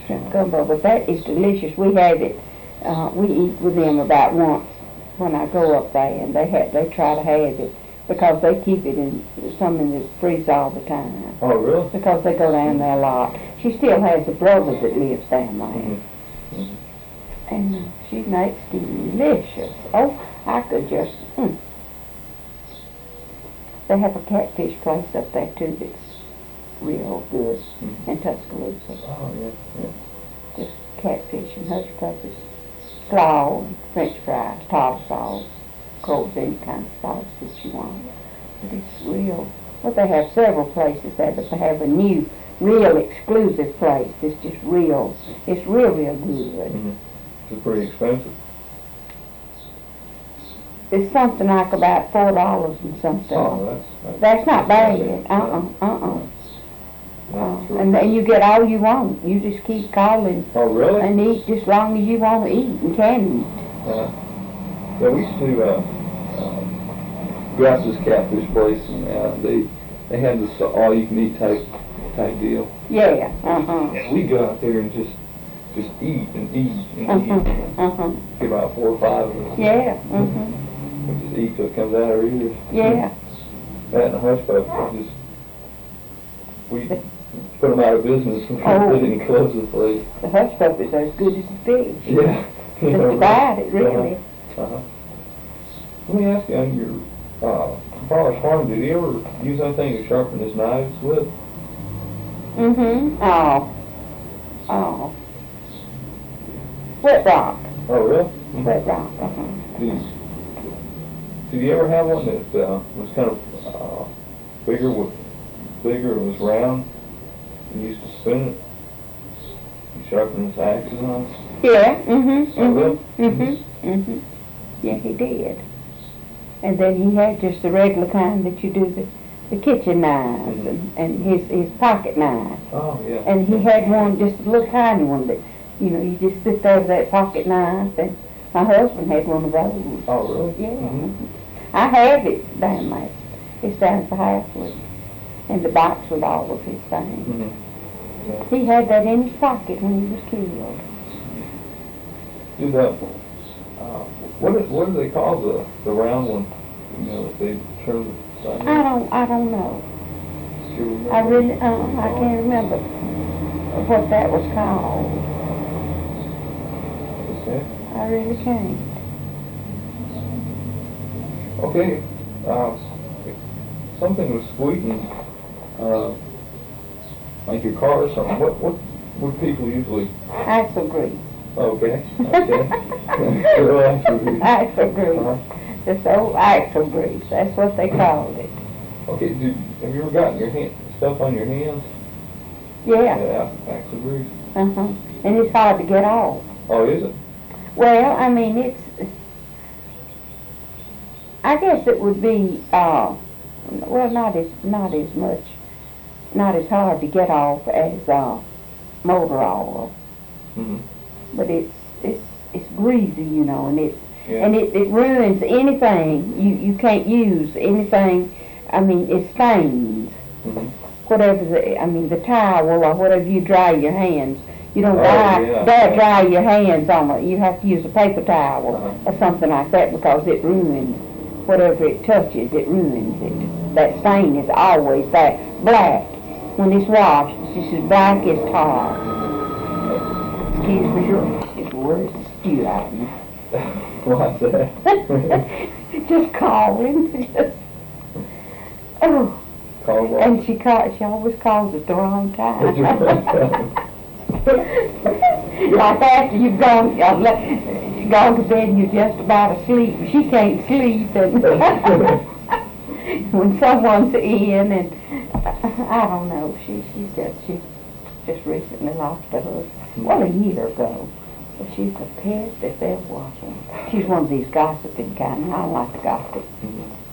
shrimp gumbo, but that is delicious. We have it, we eat with them about once when I go up there, and they try to have it because they keep it in the freezer all the time. Oh, really? Because they go down there a lot. She still has a brother that lives down there. Mm-hmm. Mm-hmm. And she makes delicious. Oh, I could just, They have a catfish place up there too that's real good in Tuscaloosa. Oh, yeah. Just catfish and hush puppies, slaw, and French fries, tartar sauce, of course, any kind of sauce that you want. But it's real. Well, they have several places there, but they have a new, real exclusive place that's just real. It's real good. Mm-hmm. It's pretty expensive. It's something like about $4 and something. Oh, that's not bad. And then you get all you want. You just keep calling. Oh, really? And eat just as long as you want to eat and can eat. Yeah, we used to go out to this catfish place, and they had this all-you-can-eat type deal. Yeah. And we go out there and just eat and eat and eat. Get about 4 or 5 of us. Yeah. We just eat till it comes out of our ears. Yeah. That and the hush puppies, we put them out of business and they didn't close the place. The hush puppies are as good as the fish. Yeah. Just about it, really. Let me ask you, on your father's farm, did he ever use anything to sharpen his knives with? Oh. Wet rock. Oh, really? Wet rock, Did you ever have one that was kind of bigger, it was round, and you used to spin it? You sharpened his axes on it? Yeah, Yeah, he did. And then he had just the regular kind that you do the kitchen knives and his pocket knife. Oh, yeah. And he had one, just a little tiny one that, you just sit there with that pocket knife. And my husband had one of those. Oh, really? Yeah. I have it down there. It's down at the house in the box with all of his things. Yeah. He had that in his pocket when he was killed. Do that. What do they call the round one? That they trim the side. I don't know. I really, I can't remember what that was called. Okay. I really can't. Okay. Something was squeaking, like your car or something. What would people usually? Axle grease. Okay. Axle grease. Axle grease. This old axle grease. That's what they called it. Okay. Have you ever gotten your stuff on your hands? Yeah. Axle grease. And it's hard to get off. Oh, is it? Well, I mean, I guess it would be, well, not as hard to get off as motor oil. But it's greasy, and it ruins anything. You can't use anything. I mean, it stains. Whatever the towel or whatever you dry your hands. You don't dry your hands on it. You have to use a paper towel or something like that because it ruins whatever it touches. It ruins it. That stain is always there, black. When it's washed, it's just as black as tar. Excuse me. Sure. It's worse stew out of me. What's that? Just calling. Oh. And she always calls at the wrong time. Like after you've gone to bed and you're just about asleep. She can't sleep, and when someone's in, and I don't know, she just recently lost her husband. Well, a year ago. But she's the pest if there was one. She's one of these gossiping kind. I don't like to gossip.